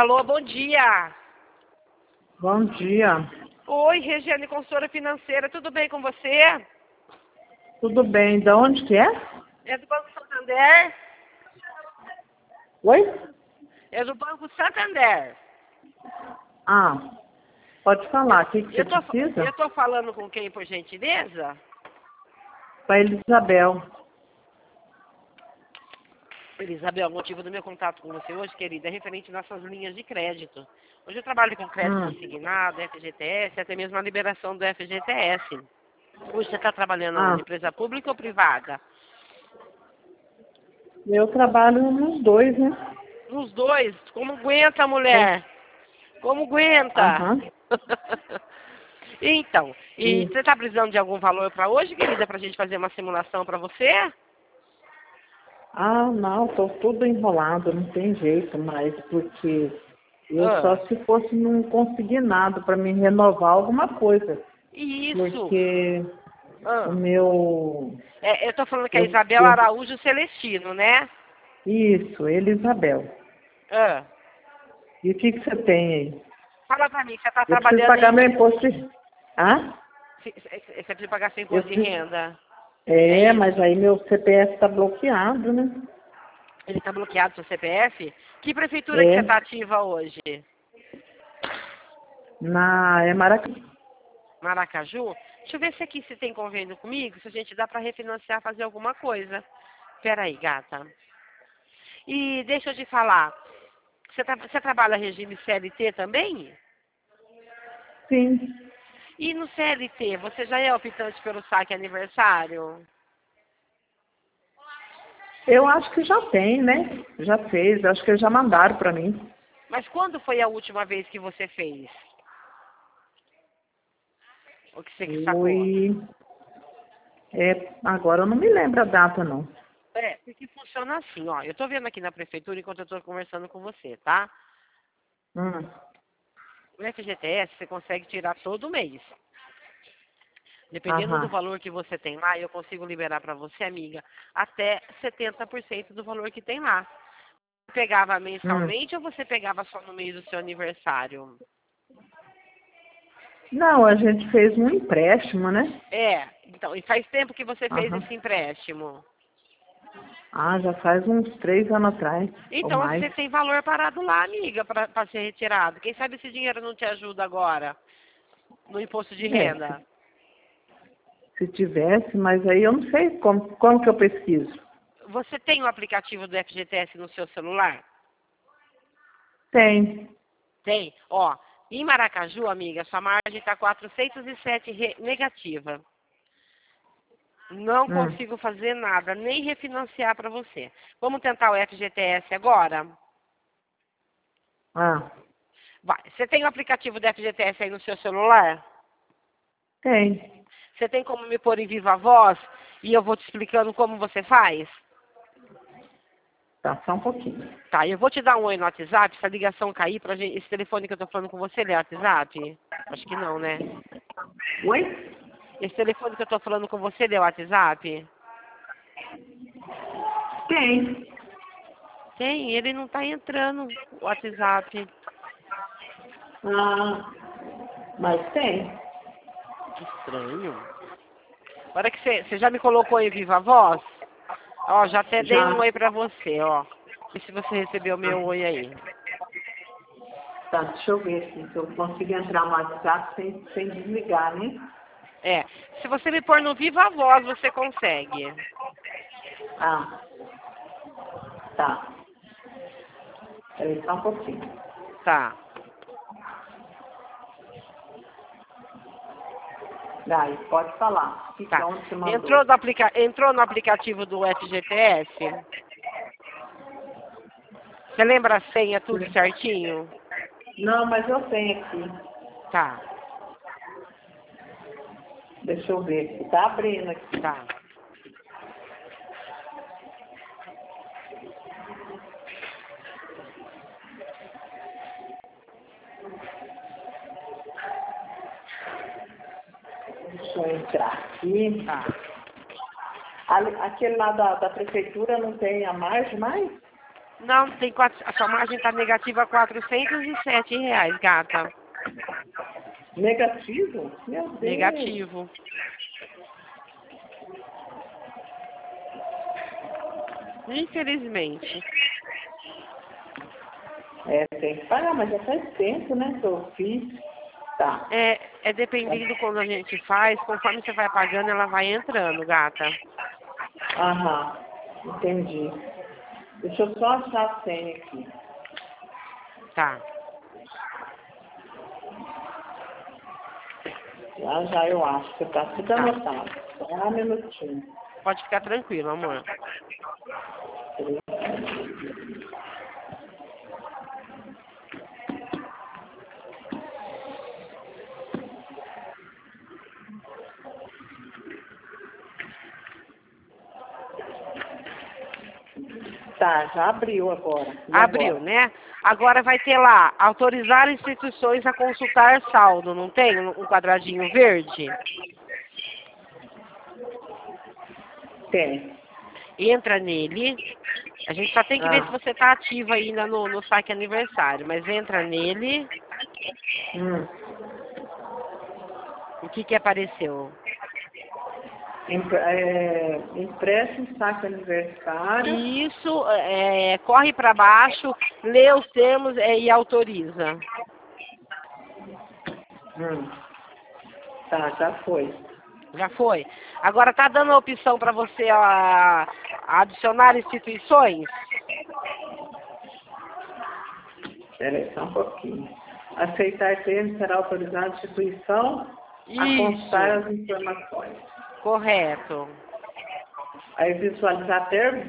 Alô, bom dia. Bom dia. Oi, Regiane, consultora financeira, tudo bem com você? Tudo bem? De onde que é? É do Banco Santander? Oi? É do Banco Santander. Ah, pode falar. O que você precisa? Eu tô falando com quem, por gentileza? Com a Elisabel. Isabel, o motivo do meu contato com você hoje, querida, é referente às nossas linhas de crédito. Hoje eu trabalho com crédito consignado, FGTS, até mesmo a liberação do FGTS. Hoje você está trabalhando onde? Empresa pública ou privada? Eu trabalho nos dois, né? Nos dois? Como aguenta, mulher? Como aguenta? Então, e você está precisando de algum valor para hoje, querida, para a gente fazer uma simulação para você? Ah, não, tô tudo enrolado, não tem jeito mais, porque eu só se fosse não conseguir nada para me renovar alguma coisa. Isso. Porque o meu... eu estou falando que é Isabel Araújo Celestino, né? Isso, Elisabel. E o que você tem aí? Fala para mim, você está Eu trabalhando preciso pagar meu imposto de... Você precisa pagar seu imposto de renda? Mas aí meu CPF está bloqueado, né? Ele está bloqueado, seu CPF? Que prefeitura que você está ativa hoje? É Maracaju. Maracaju? Deixa eu ver se aqui se tem convênio comigo, se a gente dá para refinanciar, fazer alguma coisa. Espera aí, gata. E deixa eu te falar, você trabalha regime CLT também? Sim. E no CLT, você já é optante pelo saque aniversário? Eu acho que já tem, né? Já fez, acho que já mandaram para mim. Mas quando foi a última vez que você fez? O que você sacou? Agora eu não me lembro a data, não. Porque funciona assim, ó. Eu tô vendo aqui na prefeitura enquanto eu tô conversando com você, tá? O FGTS você consegue tirar todo mês. Dependendo do valor que você tem lá, eu consigo liberar para você, amiga, até 70% do valor que tem lá. Você pegava mensalmente ou você pegava só no mês do seu aniversário? Não, a gente fez um empréstimo, né? Então, e faz tempo que você fez esse empréstimo? Ah, já faz uns 3 anos atrás. Então, ou mais. você tem valor parado lá, amiga, para ser retirado. Quem sabe esse dinheiro não te ajuda agora no imposto de renda? Se tivesse, mas aí eu não sei como que eu pesquiso. Você tem o aplicativo do FGTS no seu celular? Tem. Tem. Ó, em Maracaju, amiga, sua margem está 407 negativa. Não consigo fazer nada, nem refinanciar para você. Vamos tentar o FGTS agora? Vai. Você tem o aplicativo do FGTS aí no seu celular? Tem. Você tem como me pôr em viva voz e eu vou te explicando como você faz? Tá, só um pouquinho. Tá, eu vou te dar um oi no WhatsApp, se a ligação cair, pra gente, esse telefone que eu tô falando com você, ele é WhatsApp? Acho que não, né? Oi? Esse telefone que eu tô falando com você, ele é WhatsApp? Tem. Tem, ele não tá entrando, o WhatsApp. Mas tem. Que estranho. Agora que você já me colocou em viva voz, ó, já até dei um oi pra você, ó. Vê se você recebeu meu oi aí. Tá, deixa eu ver se eu consigo entrar no WhatsApp sem desligar, né? Se você me pôr no viva voz, você consegue. Tá. Peraí, só um pouquinho. Tá. Daí, pode falar. Tá. Onde você mandou? Entrou no aplicativo do FGTS? Você lembra a senha, tudo certinho? Não, mas eu tenho aqui. Tá. Deixa eu ver aqui. Tá abrindo aqui. Tá. Deixa eu entrar aqui. Tá. Aquele lá da prefeitura não tem a margem mais? Não, tem a sua margem está negativa R$ 407, gata. Negativo? Meu Deus. Negativo. Infelizmente. Tem que pagar, mas já faz tempo, né, que eu fiz. Tá. É dependendo quando a gente faz, conforme você vai pagando, ela vai entrando, gata. Aham, entendi. Deixa eu só achar a senha aqui. Tá. Já eu acho que tá tudo anotado. Só um minutinho. Pode ficar tranquilo, amor. Tá, já abriu agora. Abriu, né? Agora vai ter lá, autorizar instituições a consultar saldo, não tem um quadradinho verde? Tem. Entra nele. A gente só tem que ver se você está ativa ainda no saque aniversário, mas entra nele. O que apareceu? Empréstimo, saque aniversário. Isso, corre para baixo, lê os termos e autoriza. Tá, já foi. Já foi. Agora tá dando a opção para você adicionar instituições? Espera aí só um pouquinho. Aceitar termos será autorizada a instituição a constar as informações. Correto. Aí visualizar termo?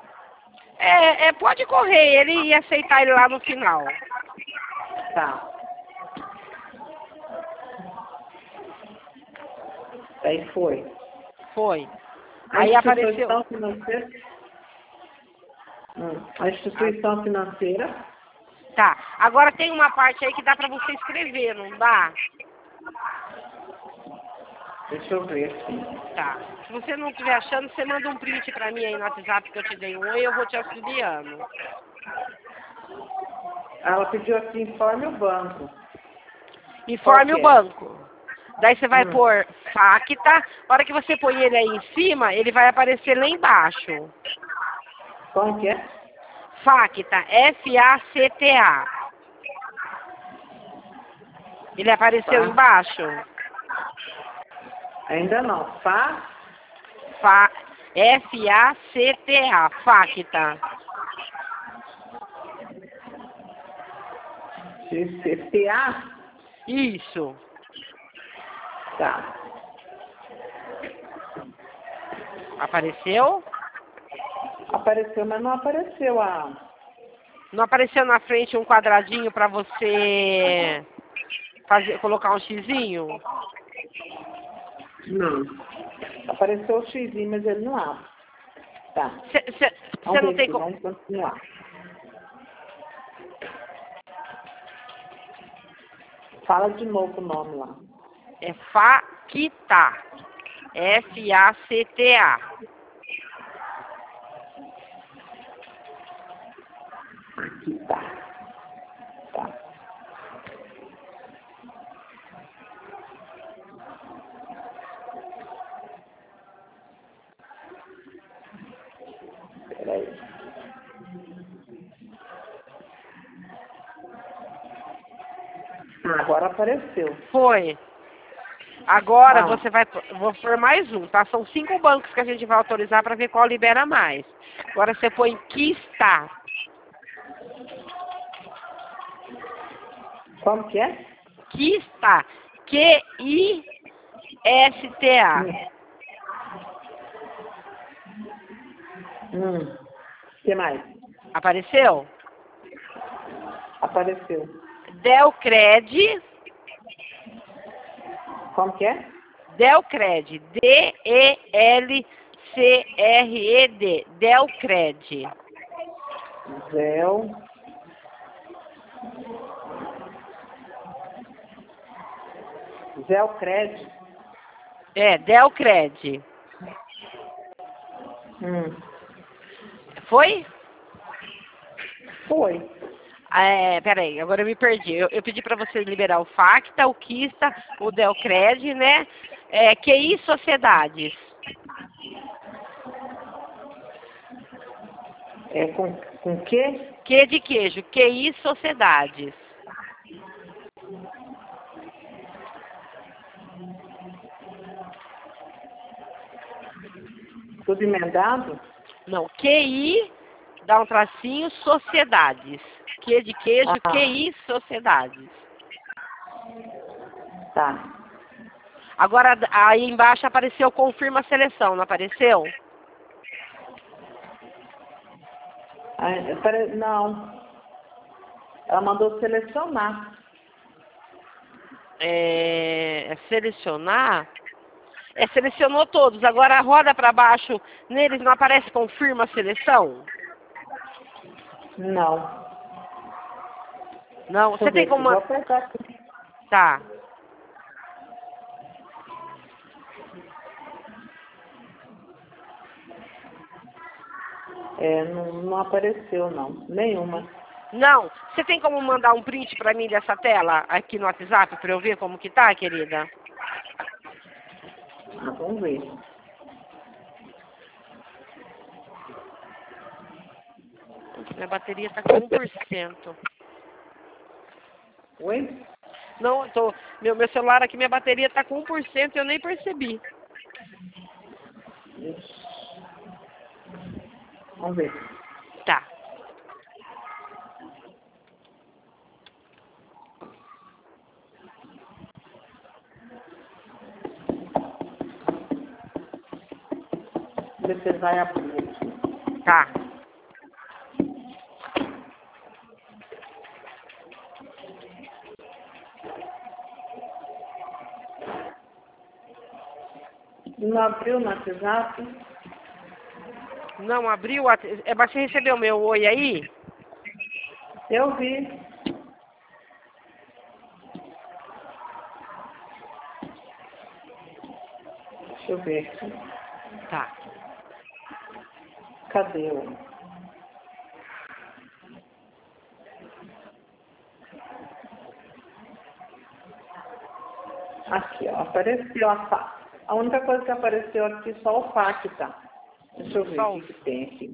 Pode correr ele e aceitar ele lá no final. Tá. Aí foi. Foi. Aí apareceu. A instituição financeira. Tá. Agora tem uma parte aí que dá para você escrever, não dá? Deixa eu ver aqui. Tá. Se você não estiver achando, você manda um print para mim aí no WhatsApp que eu te dei um oi e eu vou te auxiliando. Ela pediu aqui, informe o banco. Informe o banco. Daí você vai pôr FACTA. A hora que você põe ele aí em cima, ele vai aparecer lá embaixo. Como que é? FACTA, F-A-C-T-A. Ele apareceu embaixo? Ainda não. F-A-C-T-A, FACTA. C-T-A? Isso. Tá. Apareceu? Apareceu, mas não apareceu a... Não apareceu na frente um quadradinho para você colocar um xizinho? Não. Apareceu o xizinho, mas ele não abre. Tá. Você não tem como... Vamos continuar. Fala de novo o nome lá. É FACTA. F-A-C-T-A. Aqui tá. Tá. Peraí. Agora apareceu. Foi. Agora você vai... Vou pôr mais um, tá? São 5 bancos que a gente vai autorizar para ver qual libera mais. Agora você põe QUISTA. Como que é? QUISTA. Q-I-S-T-A. O que mais? Apareceu? Apareceu. Delcred. Como que é? Delcred. D-E-L-C-R-E-D. Delcred. Zelcred. Delcred. Foi? Foi. Peraí, agora eu me perdi. Eu pedi para você liberar o Facta, o Quista, o Delcred, né? QI Sociedades. Com quê? Q de queijo, QI Sociedades. Tudo emendado? Não, QI, dá um tracinho, Sociedades. Q de queijo, QI Sociedades. Tá. Agora, aí embaixo apareceu confirma a seleção, não apareceu? Não. Ela mandou selecionar. Selecionar? Selecionou todos. Agora roda para baixo, neles não aparece confirma a seleção? Não. Não, você tem como... Vou apertar aqui. Tá. Não apareceu, não. Nenhuma. Não, você tem como mandar um print para mim dessa tela aqui no WhatsApp para eu ver como que tá, querida? Vamos ver. Minha bateria tá com 1%. Oi? Não, meu celular aqui, minha bateria tá com 1% e eu nem percebi. Ixi. Vamos ver. Tá. Você vai abrir aqui. Tá. Não abriu no WhatsApp? Não abriu? Mas você recebeu meu oi aí? Eu vi. Deixa eu ver aqui. Tá. Cadê o... Aqui, ó. Apareceu a única coisa que apareceu aqui só o Facta. Deixa eu ver o que tem aqui.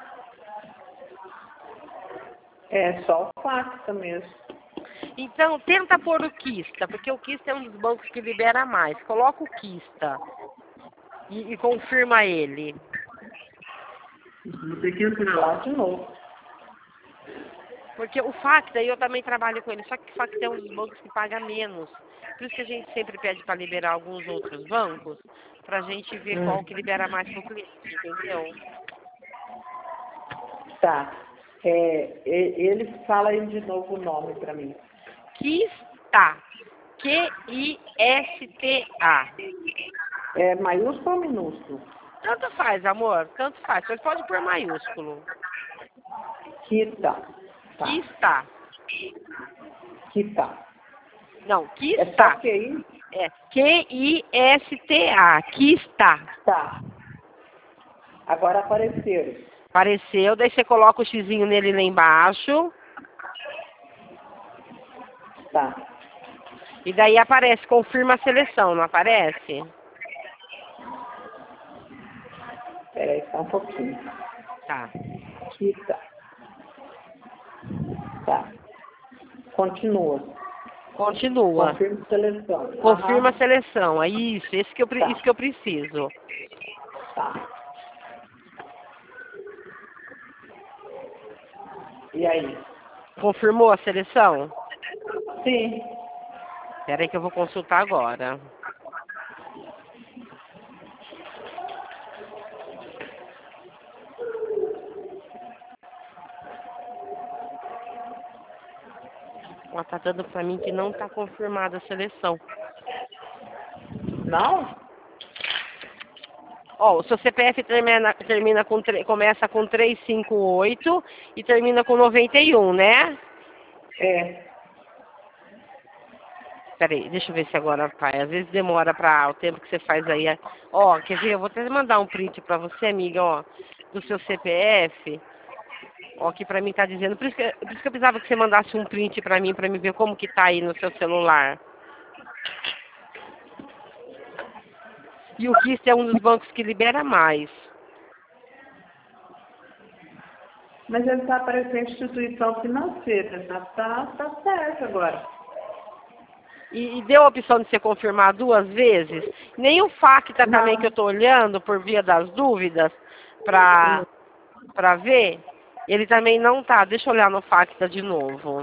Só o Facta mesmo. Então, tenta pôr o Quista, porque o Quista é um dos bancos que libera mais. Coloca o Quista e confirma ele. Vou ter que entrar lá de novo. Porque o Facta, eu também trabalho com ele, só que o Facta é um dos bancos que paga menos. Por isso que a gente sempre pede para liberar alguns outros bancos, para a gente ver qual que libera mais para o cliente, entendeu? Tá. Ele fala aí de novo o nome para mim. Quista. Q-I-S-T-A. É maiúsculo ou minúsculo? Tanto faz, amor, tanto faz. Você pode pôr maiúsculo. Quita. Tá. Quista. Quita. Não, É Quista. só QI? Q-I-S-T-A. Quista. Tá. Agora apareceram. Apareceu, daí você coloca o xizinho nele lá embaixo. Tá. E daí aparece, confirma a seleção, não aparece? Peraí, só um pouquinho. Tá. Quita. Tá. Continua. Continua. Confirma seleção. Confirma a seleção. É isso, isso que eu preciso. Tá. E aí? Confirmou a seleção? Sim. Espera aí que eu vou consultar agora. Ela tá dando pra mim que não tá confirmada a seleção. Não? Ó, o seu CPF começa com 358 e termina com 91, né? Peraí, deixa eu ver se agora vai. Às vezes demora o tempo que você faz aí. Ó, quer ver? Eu vou até mandar um print pra você, amiga, ó, do seu CPF. Ó, aqui pra mim tá dizendo, por isso que eu precisava que você mandasse um print pra mim ver como que tá aí no seu celular. E o KIST é um dos bancos que libera mais. Mas ele está aparecendo instituição financeira, tá certo agora. E deu a opção de você confirmar 2 vezes? Nem o FACTA também que eu tô olhando por via das dúvidas pra ver, ele também não tá. Deixa eu olhar no FACTA de novo.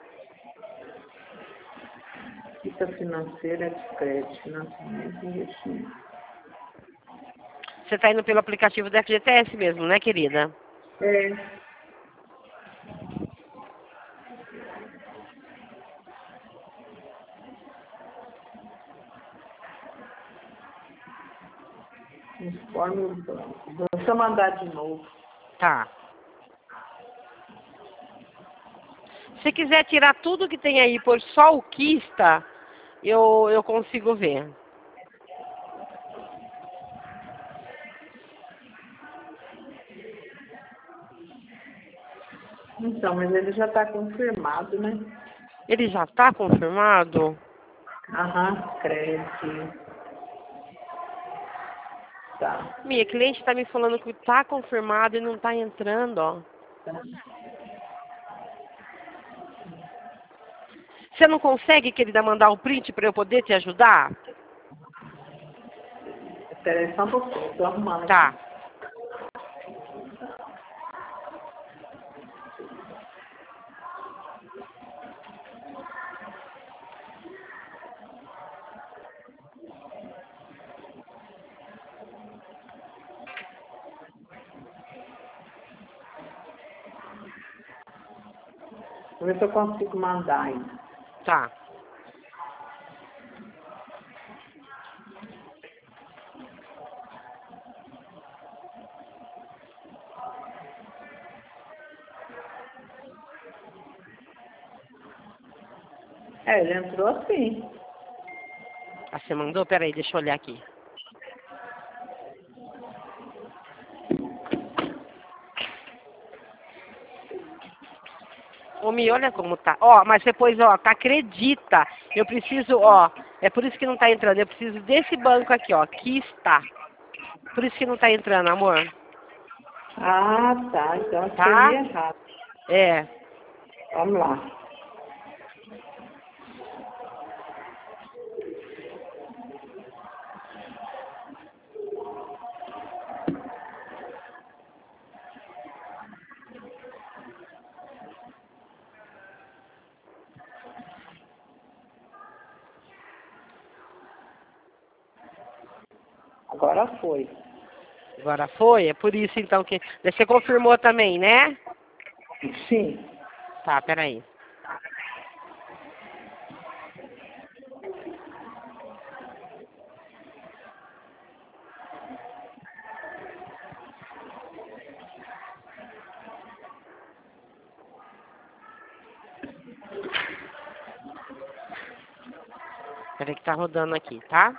Fica financeira de crédito, financiamento e investimento. Você tá indo pelo aplicativo do FGTS mesmo, né, querida? É. Informe o banco. Deixa eu mandar de novo. Tá. Se quiser tirar tudo que tem aí por só o KISTA, eu consigo ver. Então, mas ele já está confirmado, né? Ele já tá confirmado? Aham, crédito. Tá. Minha cliente tá me falando que tá confirmado e não tá entrando, ó. Tá. Você não consegue, querida, mandar o print para eu poder te ajudar? Espera aí só um pouquinho, estou arrumando. Tá. Vou ver se eu consigo mandar ainda. Tá. É, ele entrou sim. Ah, você mandou? Peraí, deixa eu olhar aqui. Ô, Mi, olha como tá. Ó, mas depois, ó, tá, acredita. Eu preciso, ó, é por isso que não tá entrando. Eu preciso desse banco aqui, ó, que está. Por isso que não tá entrando, amor. Ah, tá. Então eu Tá? escrevi errado. É. Vamos lá. Agora foi. Agora foi? É por isso, então, que... Você confirmou também, né? Sim. Tá, peraí. Peraí que tá rodando aqui, tá?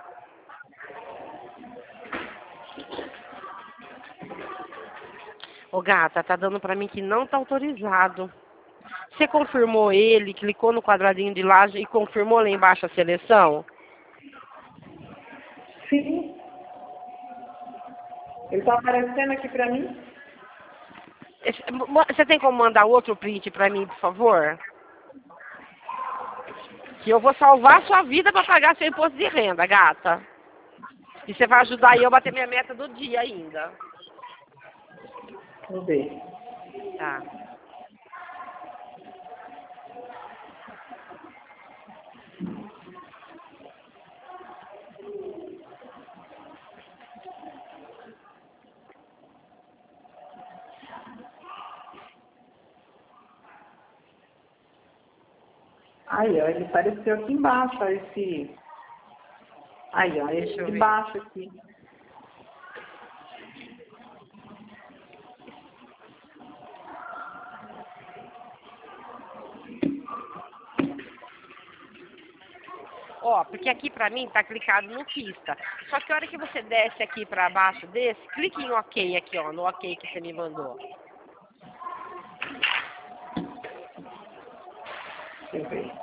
Ô, gata, tá dando pra mim que não tá autorizado. Você confirmou ele, clicou no quadradinho de lá e confirmou lá embaixo a seleção? Sim. Ele está aparecendo aqui para mim? Você tem como mandar outro print pra mim, por favor? Que eu vou salvar a sua vida pra pagar seu imposto de renda, gata. E você vai ajudar eu a bater minha meta do dia ainda. Vamos ver. Tá. Aí, ó, ele apareceu aqui embaixo, ó, esse... Aí, ó, esse Deixa eu de ver. baixo aqui. Ó, porque aqui pra mim tá clicado no Pista. Só que a hora que você desce aqui pra baixo desse, clique em OK aqui, ó, no OK que você me mandou. Deixa eu ver.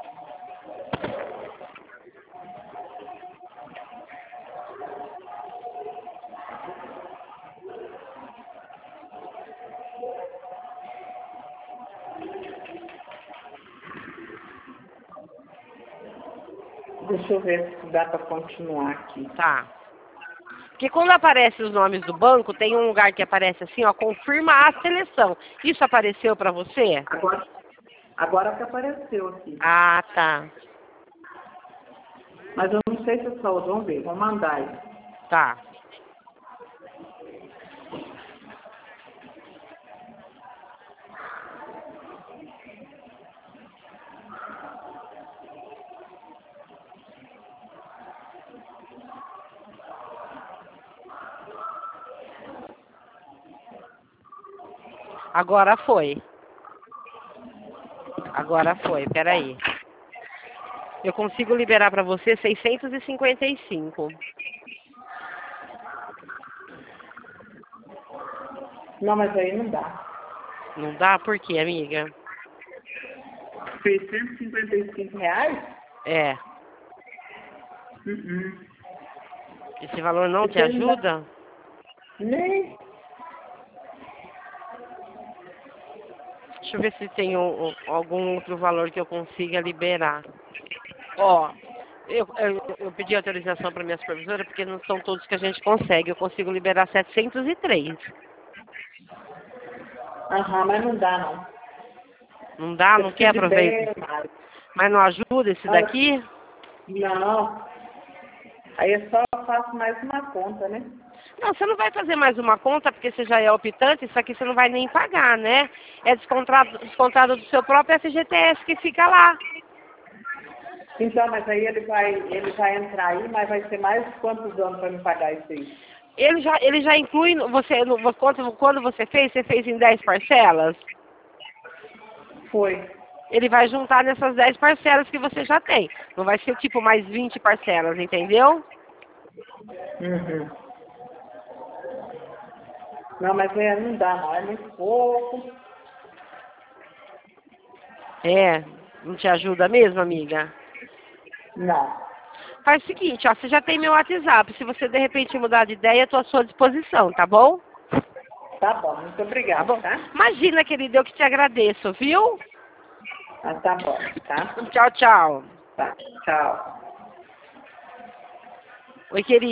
Deixa eu ver se dá para continuar aqui. Tá. Porque quando aparecem os nomes do banco, tem um lugar que aparece assim, ó, confirma a seleção. Isso apareceu para você? Agora que apareceu aqui. Ah, tá. Mas eu não sei se eu salvo. Vamos ver, vamos mandar aí. Tá. Agora foi. Agora foi, peraí. Eu consigo liberar para você 655. Não, mas aí não dá. Não dá? Por quê, amiga? R$655? É. Esse valor não te Porque não dá- ajuda? Nem. Deixa eu ver se tem algum outro valor que eu consiga liberar. Ó, eu pedi autorização para minha supervisora porque não são todos que a gente consegue. Eu consigo liberar 703. Aham, mas não dá, não. Não dá? Não quer aproveitar? Mais. Mas não ajuda esse daqui? Não. Aí eu só faço mais uma conta, né? Não, você não vai fazer mais uma conta porque você já é optante, isso aqui você não vai nem pagar, né? É descontado do seu próprio FGTS que fica lá. Então, mas aí ele vai entrar aí, mas vai ser mais quantos anos para me pagar isso aí? Ele já inclui, quando você fez em 10 parcelas? Foi. Ele vai juntar nessas 10 parcelas que você já tem. Não vai ser tipo mais 20 parcelas, entendeu? Uhum. Não, mas não dá, não. É muito pouco. É, não te ajuda mesmo, amiga? Não. Faz o seguinte, ó, você já tem meu WhatsApp. Se você de repente mudar de ideia, eu estou à sua disposição, tá bom? Tá bom, muito obrigada, Tá bom? tá? Imagina, querida, eu que te agradeço, viu? Ah, tá bom, tá? Tchau, tchau. Tá, tchau. Oi, querida.